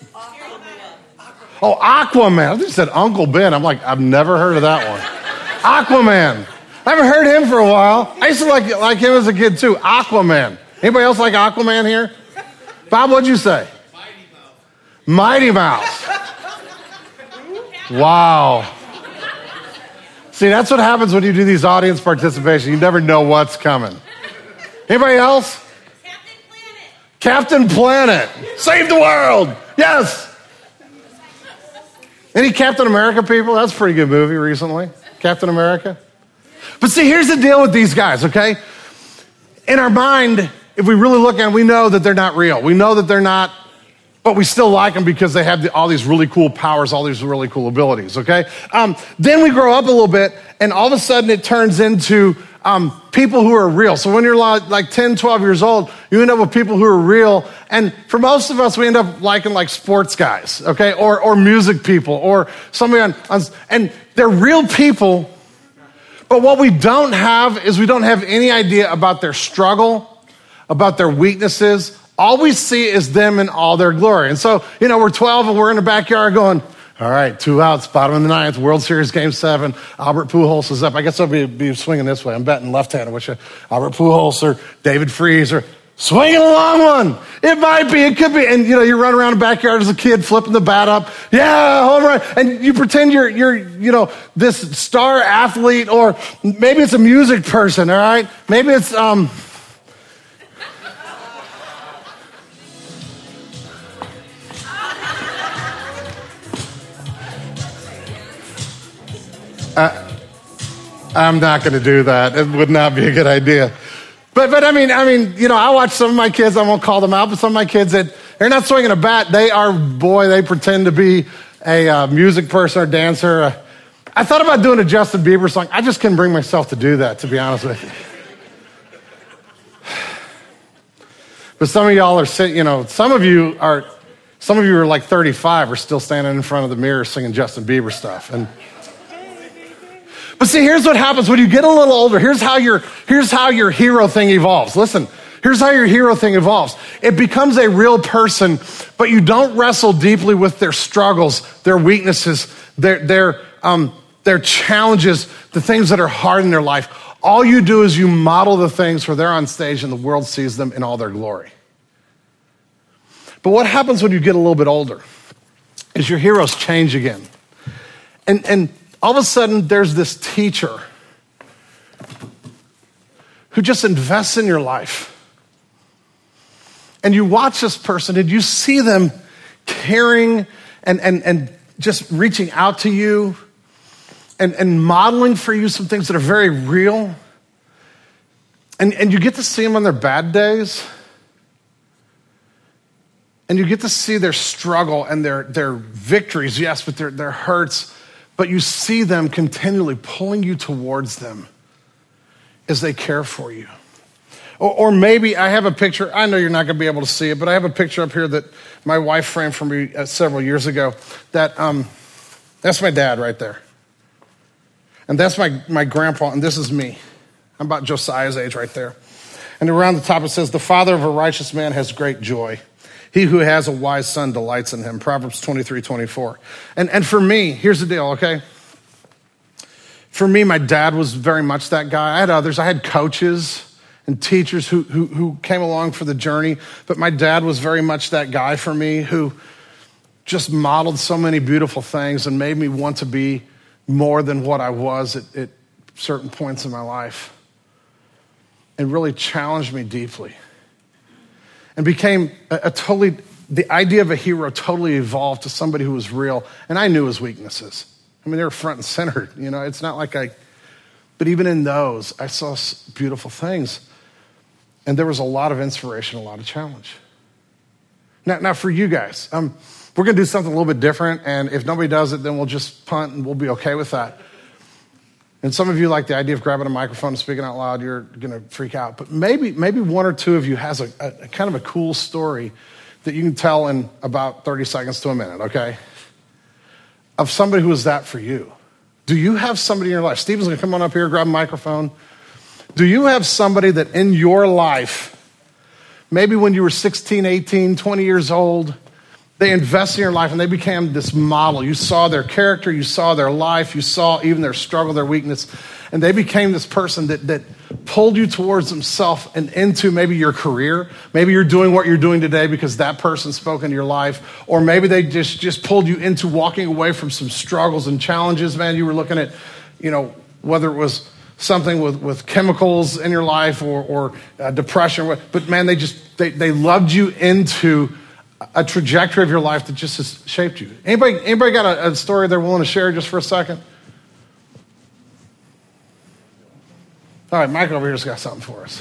Oh, Aquaman. I just said Uncle Ben. I'm like, I've never heard of that one. Aquaman. I haven't heard him for a while. I used to like, like him as a kid too. Aquaman. Anybody else like Aquaman here? Bob, what'd you say? Mighty Mouse. Mighty Mouse. Wow. See, that's what happens when you do these audience participation. You never know what's coming. Anybody else? Captain Planet. Captain Planet. Save the world. Yes. Any Captain America people? That's a pretty good movie recently. Captain America. But see, here's the deal with these guys, okay? In our mind, if we really look at them, we know that they're not real. We know that they're not, but we still like them because they have the, all these really cool powers, all these really cool abilities, okay? Um, then we grow up a little bit, and all of a sudden it turns into um, people who are real. So when you're like, like ten, twelve years old, you end up with people who are real. And for most of us, we end up liking like sports guys, okay? Or, or music people, or somebody on, on, and they're real people. But what we don't have is we don't have any idea about their struggle, about their weaknesses. All we see is them in all their glory. And so, you know, we're twelve and we're in the backyard going, all right, two outs, bottom of the ninth, World Series Game seven. Albert Pujols is up. I guess I'll be, be swinging this way. I'm betting left-handed, which uh, Albert Pujols or David Freese or swinging a long one. It might be, it could be. And, you know, you run around the backyard as a kid, flipping the bat up. Yeah, home run. And you pretend you're, you're, you know, this star athlete, or maybe it's a music person, all right? Maybe it's, um, uh, I'm not going to do that. It would not be a good idea. But, but I mean, I mean, you know, I watch some of my kids, I won't call them out, but some of my kids that they're not swinging a bat. They are, boy, they pretend to be a uh, music person or dancer. Uh, I thought about doing a Justin Bieber song. I just couldn't bring myself to do that, to be honest with you. But some of y'all are sitting, you know, some of you are, some of you are like thirty-five are still standing in front of the mirror singing Justin Bieber stuff. And But see, here's what happens when you get a little older. Here's how your, here's how your hero thing evolves. Listen, here's how your hero thing evolves. It becomes a real person, but you don't wrestle deeply with their struggles, their weaknesses, their, their, um, their challenges, the things that are hard in their life. All you do is you model the things where they're on stage and the world sees them in all their glory. But what happens when you get a little bit older is your heroes change again. And, and, all of a sudden, there's this teacher who just invests in your life. And you watch this person and you see them caring and, and, and just reaching out to you and, and modeling for you some things that are very real. And, and you get to see them on their bad days. And you get to see their struggle and their, their victories, yes, but their, their hurts. But you see them continually pulling you towards them as they care for you. Or, or maybe I have a picture. I know you're not going to be able to see it, but I have a picture up here that my wife framed for me uh, several years ago. That um, that's my dad right there. And that's my, my grandpa, and this is me. I'm about Josiah's age right there. And around the top it says, the father of a righteous man has great joy. He who has a wise son delights in him. Proverbs twenty-three twenty-four. And, and for me, here's the deal, okay? For me, my dad was very much that guy. I had others. I had coaches and teachers who, who, who came along for the journey. But my dad was very much that guy for me who, just modeled so many beautiful things and made me want to be more than what I was at, at certain points in my life, and really challenged me deeply. And became a, a totally, the idea of a hero totally evolved to somebody who was real. And I knew his weaknesses. I mean, they were front and center. You know, it's not like I, but even in those, I saw beautiful things. And there was a lot of inspiration, a lot of challenge. Now, now for you guys, um, we're going to do something a little bit different. And if nobody does it, then we'll just punt and we'll be okay with that. And some of you like the idea of grabbing a microphone and speaking out loud, you're going to freak out. But maybe maybe one or two of you has a, a, a kind of a cool story that you can tell in about thirty seconds to a minute, okay? Of somebody who was that for you. Do you have somebody in your life? Stephen's going to come on up here, grab a microphone. Do you have somebody that in your life, maybe when you were sixteen, eighteen, twenty years old, they invested in your life and they became this model. You saw their character, you saw their life, you saw even their struggle, their weakness, and they became this person that, that pulled you towards themselves and into maybe your career. Maybe you're doing what you're doing today because that person spoke into your life, or maybe they just, just pulled you into walking away from some struggles and challenges. Man, you were looking at, you know, whether it was something with, with chemicals in your life or, or uh, depression, but man, they just, they, they loved you into a trajectory of your life that just has shaped you. Anybody, anybody got a, a story they're willing to share just for a second? All right, Mike over here's got something for us.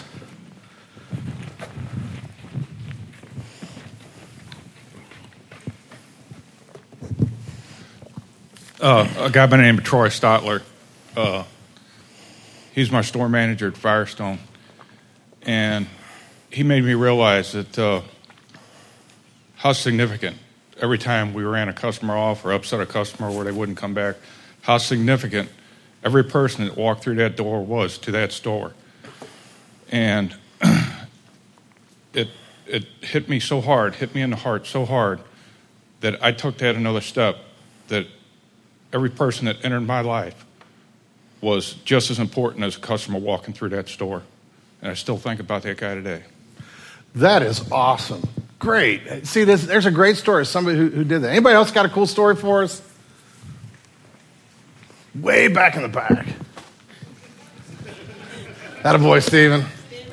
Uh, a guy by the name of Troy Stotler. Uh, he's my store manager at Firestone. And he made me realize that uh, how significant every time we ran a customer off or upset a customer where they wouldn't come back, how significant every person that walked through that door was to that store. And it it hit me so hard, hit me in the heart so hard that I took that another step, that every person that entered my life was just as important as a customer walking through that store. And I still think about that guy today. That is awesome. Great. See, this, there's a great story. Somebody who, who did that. Anybody else got a cool story for us? Way back in the back. Atta boy, Stephen.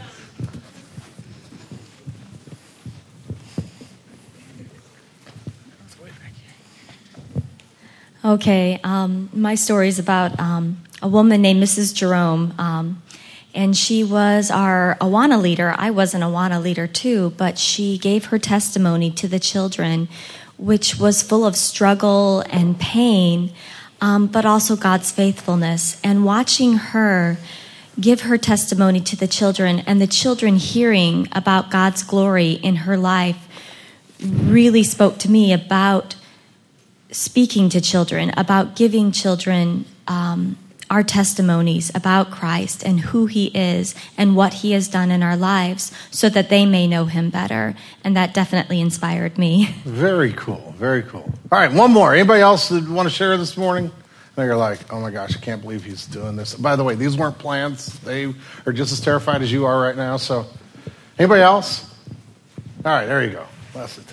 Okay, um, my story is about um, a woman named Missus Jerome. Um, And she was our Awana leader. I was an Awana leader too, but she gave her testimony to the children, which was full of struggle and pain, um, but also God's faithfulness. And watching her give her testimony to the children and the children hearing about God's glory in her life really spoke to me about speaking to children, about giving children um our testimonies about Christ and who he is and what he has done in our lives so that they may know him better. And that definitely inspired me. Very cool. Very cool. All right, one more. Anybody else that want to share this morning? Now you're like, oh my gosh, I can't believe he's doing this. By the way, these weren't plans. They are just as terrified as you are right now. So anybody else? All right, there you go. Blessed.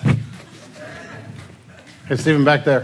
Hey, Stephen, back there.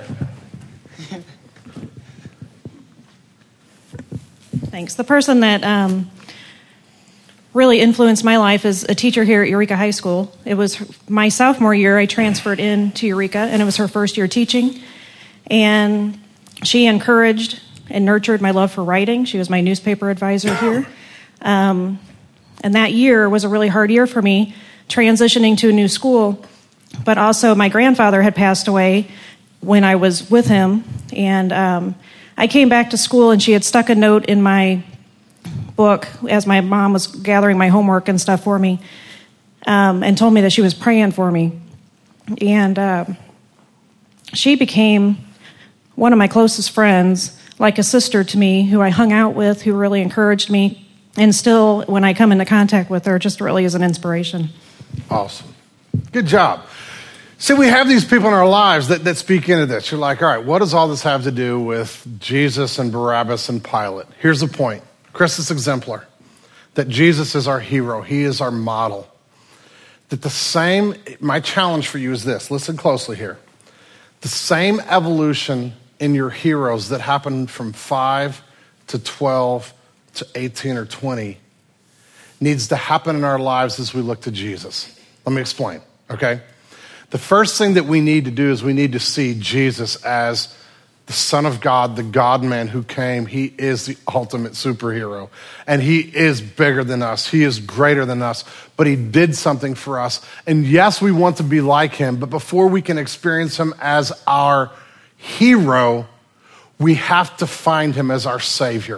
Thanks. The person that um, really influenced my life is a teacher here at Eureka High School. It was my sophomore year. I transferred into Eureka, and it was her first year teaching. And she encouraged and nurtured my love for writing. She was my newspaper advisor here. Um, and that year was a really hard year for me, transitioning to a new school. But also my grandfather had passed away when I was with him, and um, I came back to school, and she had stuck a note in my book as my mom was gathering my homework and stuff for me, um, and told me that she was praying for me. And uh, she became one of my closest friends, like a sister to me, who I hung out with, who really encouraged me, and still, when I come into contact with her, just really is an inspiration. Awesome. Good job. See, we have these people in our lives that, that speak into this. You're like, all right, what does all this have to do with Jesus and Barabbas and Pilate? Here's the point. Christus exemplar. That Jesus is our hero. He is our model. That the same, my challenge for you is this. Listen closely here. The same evolution in your heroes that happened from five to twelve to eighteen or twenty needs to happen in our lives as we look to Jesus. Let me explain, okay? The first thing that we need to do is we need to see Jesus as the Son of God, the God-man who came. He is the ultimate superhero, and he is bigger than us. He is greater than us, but he did something for us. And yes, we want to be like him, but before we can experience him as our hero, we have to find him as our Savior.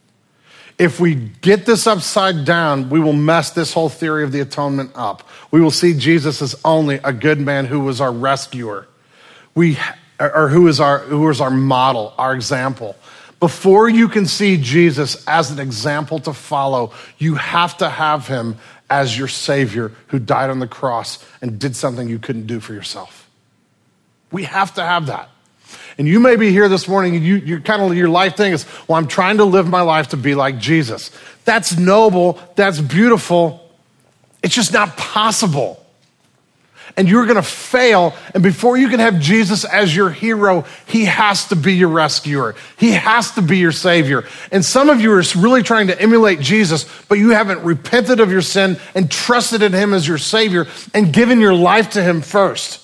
If we get this upside down, we will mess this whole theory of the atonement up. We will see Jesus as only a good man who was our rescuer. We or who is our who is our model, our example. Before you can see Jesus as an example to follow, you have to have him as your Savior who died on the cross and did something you couldn't do for yourself. We have to have that. And you may be here this morning and you, you're kind of, your life thing is, well, I'm trying to live my life to be like Jesus. That's noble, that's beautiful. It's just not possible. And you're gonna fail, and before you can have Jesus as your hero, he has to be your rescuer. He has to be your Savior. And some of you are really trying to emulate Jesus, but you haven't repented of your sin and trusted in him as your Savior and given your life to him first.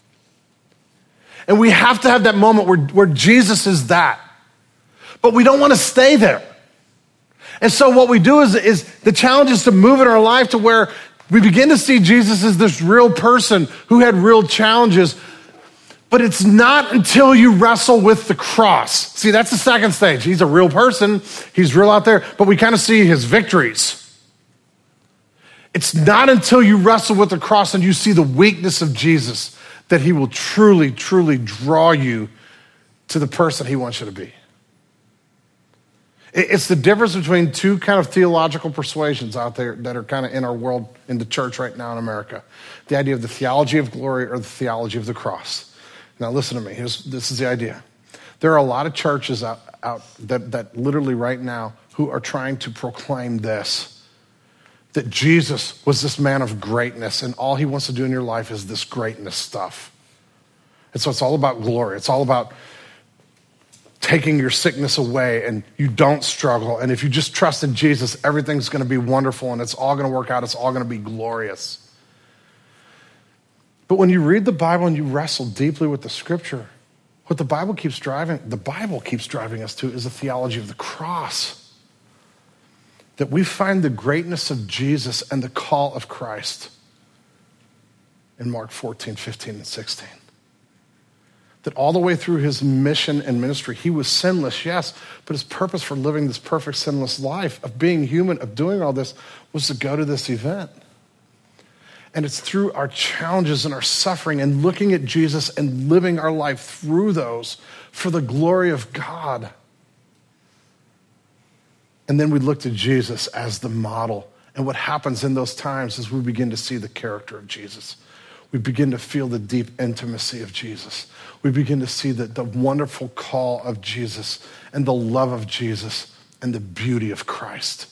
And we have to have that moment where, where Jesus is that. But we don't want to stay there. And so what we do is, is the challenge is to move in our life to where we begin to see Jesus as this real person who had real challenges. But it's not until you wrestle with the cross. See, that's the second stage. He's a real person. He's real out there. But we kind of see his victories. It's not until you wrestle with the cross and you see the weakness of Jesus that he will truly, truly draw you to the person he wants you to be. It's the difference between two kind of theological persuasions out there that are kind of in our world, in the church right now in America. The idea of the theology of glory or the theology of the cross. Now listen to me, Here's, this is the idea. There are a lot of churches out, out that, that literally right now who are trying to proclaim this, that Jesus was this man of greatness and all he wants to do in your life is this greatness stuff. And so it's all about glory. It's all about taking your sickness away and you don't struggle. And if you just trust in Jesus, everything's gonna be wonderful and it's all gonna work out. It's all gonna be glorious. But when you read the Bible and you wrestle deeply with the scripture, what the Bible keeps driving, the Bible keeps driving us to is a theology of the cross. That we find the greatness of Jesus and the call of Christ in Mark fourteen, fifteen, and sixteen. That all the way through his mission and ministry, he was sinless, yes, but his purpose for living this perfect sinless life, of being human, of doing all this, was to go to this event. And it's through our challenges and our suffering and looking at Jesus and living our life through those for the glory of God. And then we look to Jesus as the model. And what happens in those times is we begin to see the character of Jesus. We begin to feel the deep intimacy of Jesus. We begin to see the, the wonderful call of Jesus and the love of Jesus and the beauty of Christ.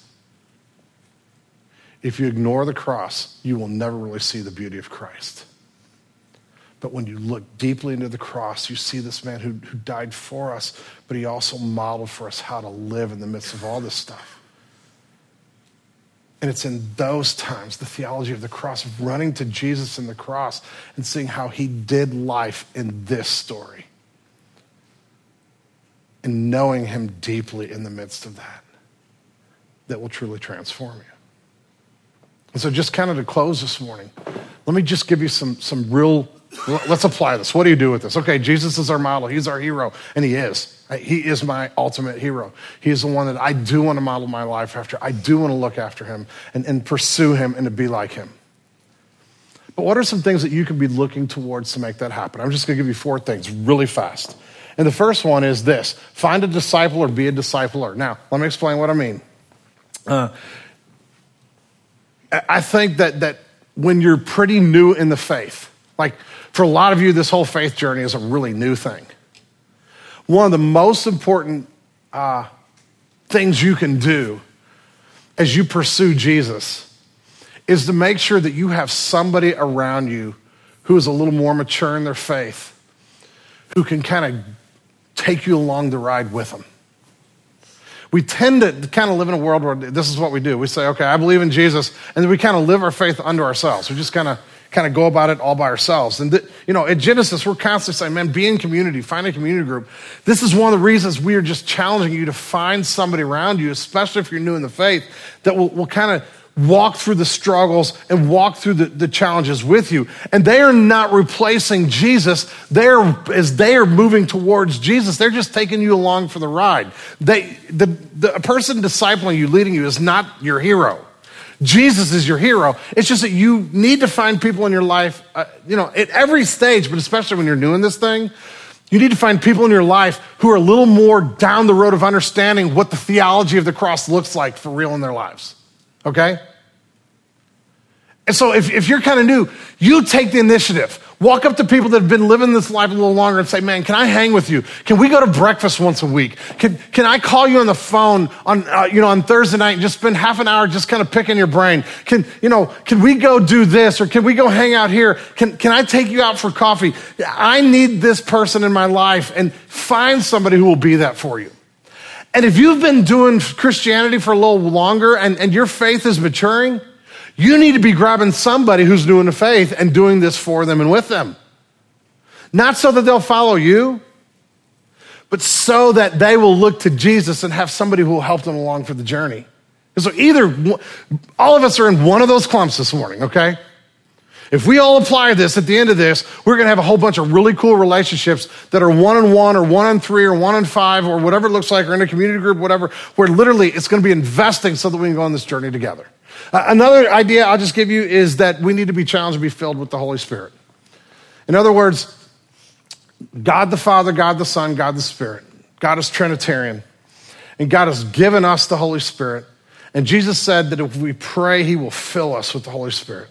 If you ignore the cross, you will never really see the beauty of Christ. But when you look deeply into the cross, you see this man who, who died for us, but he also modeled for us how to live in the midst of all this stuff. And it's in those times, the theology of the cross, of running to Jesus in the cross and seeing how he did life in this story. And knowing him deeply in the midst of that, that will truly transform you. And so just kind of to close this morning, let me just give you some, some real, let's apply this. What do you do with this? Okay, Jesus is our model. He's our hero, and he is. He is my ultimate hero. He is the one that I do want to model my life after. I do want to look after him and, and pursue him and to be like him. But what are some things that you could be looking towards to make that happen? I'm just going to give you four things really fast. And the first one is this: find a disciple or be a discipler. Now, let me explain what I mean. Uh, I think that that when you're pretty new in the faith, like for a lot of you, this whole faith journey is a really new thing. One of the most important uh, things you can do as you pursue Jesus is to make sure that you have somebody around you who is a little more mature in their faith, who can kind of take you along the ride with them. We tend to kind of live in a world where this is what we do. We say, okay, I believe in Jesus, and then we kind of live our faith unto ourselves. We just kind of kind of go about it all by ourselves. And, th- you know, at Genesis, we're constantly saying, man, be in community, find a community group. This is one of the reasons we are just challenging you to find somebody around you, especially if you're new in the faith, that will, will kind of walk through the struggles and walk through the, the challenges with you. And they are not replacing Jesus. They're, as they are moving towards Jesus, they're just taking you along for the ride. They, the, the person discipling you, leading you, is not your hero. Jesus is your hero. It's just that you need to find people in your life, uh, you know, at every stage, but especially when you're new in this thing, you need to find people in your life who are a little more down the road of understanding what the theology of the cross looks like for real in their lives, okay? And so if, if you're kind of new, you take the initiative. Walk up to people that have been living this life a little longer and say, man, can I hang with you? Can we go to breakfast once a week? Can, can I call you on the phone on, uh, you know, on Thursday night and just spend half an hour just kind of picking your brain? Can, you know, can we go do this, or can we go hang out here? Can, can I take you out for coffee? I need this person in my life, and find somebody who will be that for you. And if you've been doing Christianity for a little longer and, and your faith is maturing, you need to be grabbing somebody who's new in the faith and doing this for them and with them. Not so that they'll follow you, but so that they will look to Jesus and have somebody who will help them along for the journey. And so either, all of us are in one of those clumps this morning, okay? If we all apply this at the end of this, we're gonna have a whole bunch of really cool relationships that are one-on-one or one-on-three or one-on-five or whatever it looks like, or in a community group, whatever, where literally it's gonna be investing so that we can go on this journey together. Uh, another idea I'll just give you is that we need to be challenged to be filled with the Holy Spirit. In other words, God the Father, God the Son, God the Spirit. God is Trinitarian. And God has given us the Holy Spirit. And Jesus said that if we pray, he will fill us with the Holy Spirit.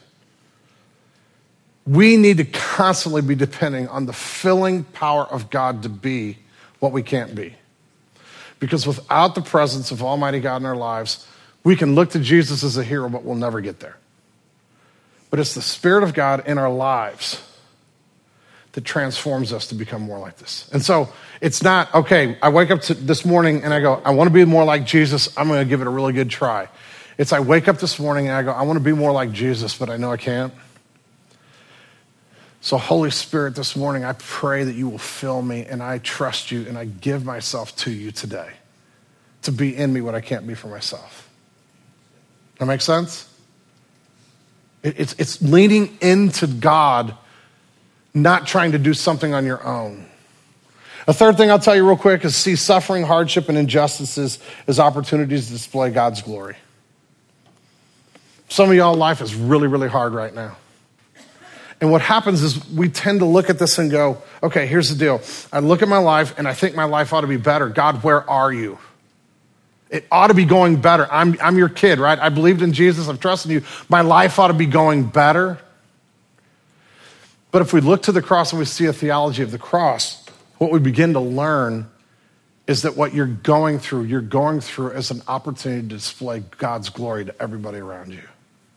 We need to constantly be depending on the filling power of God to be what we can't be. Because without the presence of Almighty God in our lives, we can look to Jesus as a hero, but we'll never get there. But it's the Spirit of God in our lives that transforms us to become more like this. And so it's not, okay, I wake up to this morning and I go, I want to be more like Jesus. I'm going to give it a really good try. It's I wake up this morning and I go, I want to be more like Jesus, but I know I can't. So Holy Spirit, this morning, I pray that you will fill me, and I trust you, and I give myself to you today to be in me what I can't be for myself. That make sense? It's, it's leaning into God, not trying to do something on your own. A third thing I'll tell you real quick is see suffering, hardship, and injustices as opportunities to display God's glory. Some of y'all, life is really, really hard right now. And what happens is we tend to look at this and go, okay, here's the deal. I look at my life and I think my life ought to be better. God, where are you? It ought to be going better. I'm, I'm your kid, right? I believed in Jesus. I'm trusting you. My life ought to be going better. But if we look to the cross and we see a theology of the cross, what we begin to learn is that what you're going through, you're going through as an opportunity to display God's glory to everybody around you.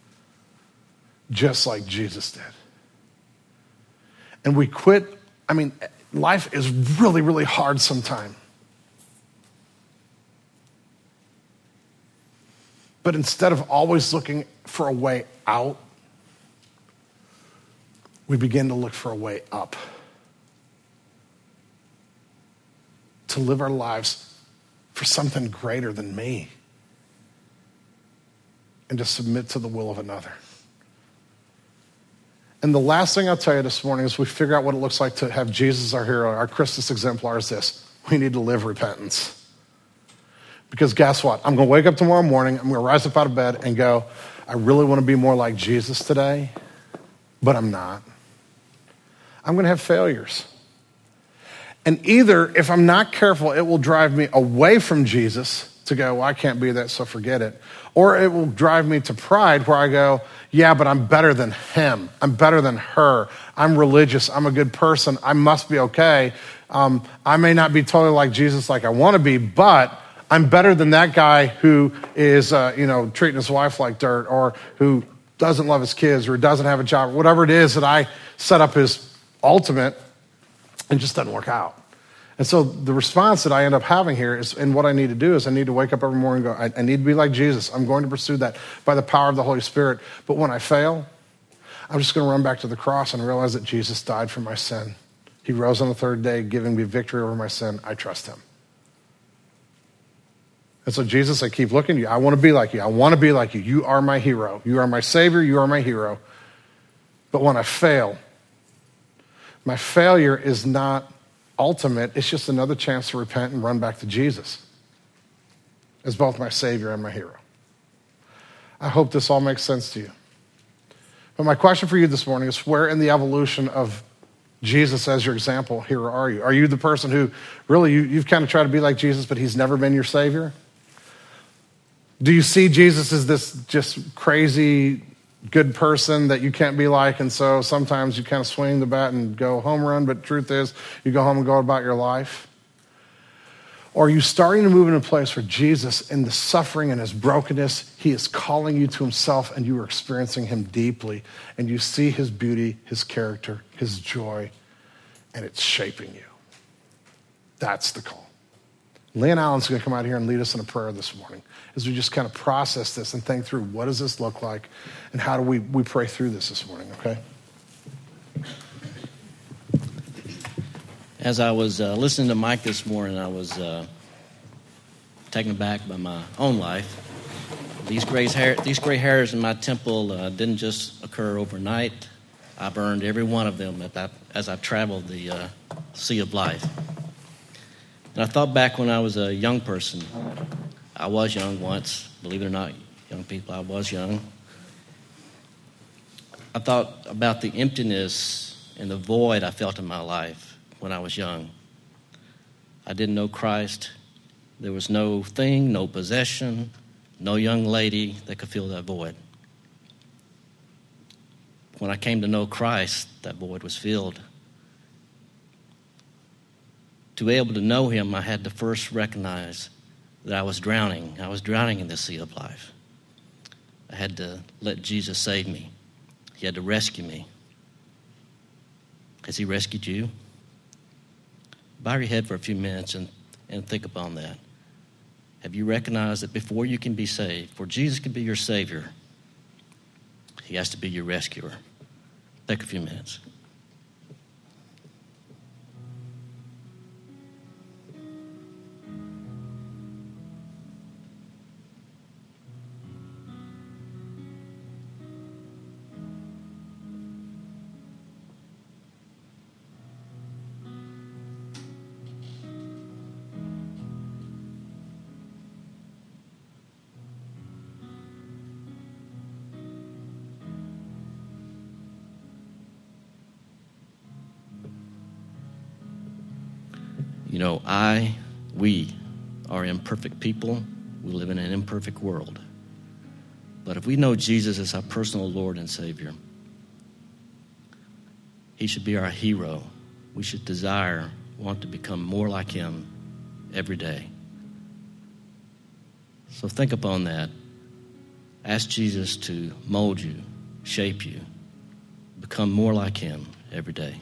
Just like Jesus did. And we quit, I mean, life is really, really hard sometimes. But instead of always looking for a way out, we begin to look for a way up. To live our lives for something greater than me. And to submit to the will of another. And the last thing I'll tell you this morning is we figure out what it looks like to have Jesus our hero. Our Christus exemplar is this. We need to live repentance. Because guess what? I'm going to wake up tomorrow morning. I'm going to rise up out of bed and go, I really want to be more like Jesus today, but I'm not. I'm going to have failures. And either, if I'm not careful, it will drive me away from Jesus to go, well, I can't be that, so forget it. Or it will drive me to pride where I go, yeah, but I'm better than him. I'm better than her. I'm religious. I'm a good person. I must be okay. Um, I may not be totally like Jesus like I want to be, but I'm better than that guy who is, uh, you know, treating his wife like dirt, or who doesn't love his kids, or doesn't have a job, whatever it is that I set up as ultimate. and it just doesn't work out. And so the response that I end up having here is, and what I need to do is I need to wake up every morning and go, I, I need to be like Jesus. I'm going to pursue that by the power of the Holy Spirit. But when I fail, I'm just going to run back to the cross and realize that Jesus died for my sin. He rose on the third day, giving me victory over my sin. I trust him. And so, Jesus, I keep looking at you. I want to be like you. I want to be like you. You are my hero. You are my Savior. You are my hero. But when I fail, my failure is not ultimate. It's just another chance to repent and run back to Jesus as both my Savior and my hero. I hope this all makes sense to you. But my question for you this morning is, where in the evolution of Jesus as your example, here are you? Are you the person who really, you, you've kind of tried to be like Jesus, but he's never been your Savior? Do you see Jesus as this just crazy good person that you can't be like, and so sometimes you kind of swing the bat and go home run, but truth is, you go home and go about your life? Or are you starting to move in a place where Jesus, in the suffering and his brokenness, he is calling you to himself, and you are experiencing him deeply, and you see his beauty, his character, his joy, and it's shaping you? That's the call. Leanne Allen's going to come out here and lead us in a prayer this morning as we just kind of process this and think through, what does this look like, and how do we, we pray through this this morning, okay? As I was uh, listening to Mike this morning, I was uh, taken aback by my own life. These gray, hair, these gray hairs in my temple uh, didn't just occur overnight. I've earned every one of them as I've traveled the uh, sea of life. And I thought back when I was a young person. I was young once, believe it or not, young people, I was young. I thought about the emptiness and the void I felt in my life when I was young. I didn't know Christ. There was no thing, no possession, no young lady that could fill that void. When I came to know Christ, that void was filled. To be able to know him, I had to first recognize that I was drowning. I was drowning in the sea of life. I had to let Jesus save me. He had to rescue me. Has he rescued you? Bow your head for a few minutes and, and think upon that. Have you recognized that before you can be saved, for Jesus can be your Savior, he has to be your rescuer? Take a few minutes. You know, I, we are imperfect people. We live in an imperfect world. But if we know Jesus as our personal Lord and Savior, he should be our hero. We should desire, want to become more like him every day. So think upon that. Ask Jesus to mold you, shape you, become more like him every day.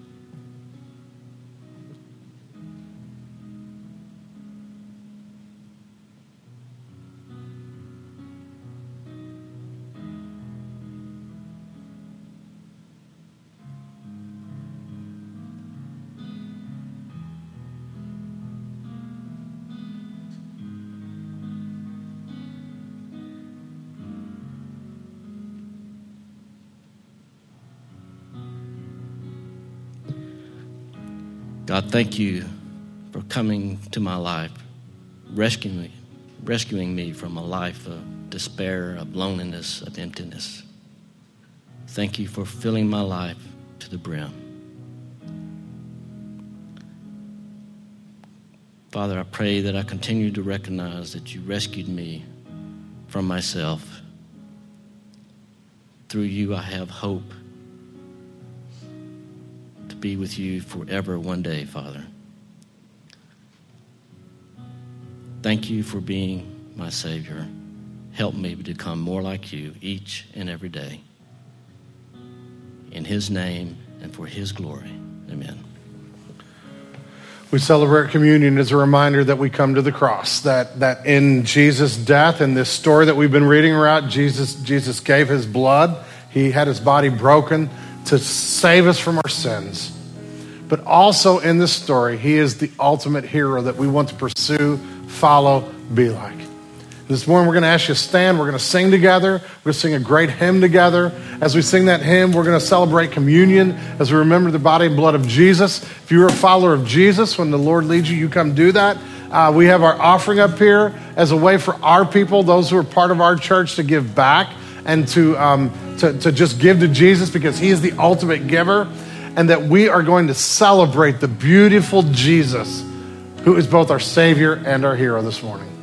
God, thank you for coming to my life, rescuing me, rescuing me from a life of despair, of loneliness, of emptiness. Thank you for filling my life to the brim. Father, I pray that I continue to recognize that you rescued me from myself. Through you, I have hope to be with you forever one day, Father. Thank you for being my Savior. Help me to become more like you each and every day. In his name and for his glory, amen. We celebrate communion as a reminder that we come to the cross, that, that in Jesus' death, in this story that we've been reading about, Jesus, Jesus gave his blood. He had his body broken to save us from our sins. But also in this story, he is the ultimate hero that we want to pursue, follow, be like. This morning, we're going to ask you to stand. We're going to sing together. We're going to sing a great hymn together. As we sing that hymn, we're going to celebrate communion as we remember the body and blood of Jesus. If you're a follower of Jesus, when the Lord leads you, you come do that. Uh, we have our offering up here as a way for our people, those who are part of our church, to give back and to, um, to, to just give to Jesus because he is the ultimate giver, and that we are going to celebrate the beautiful Jesus who is both our Savior and our hero this morning.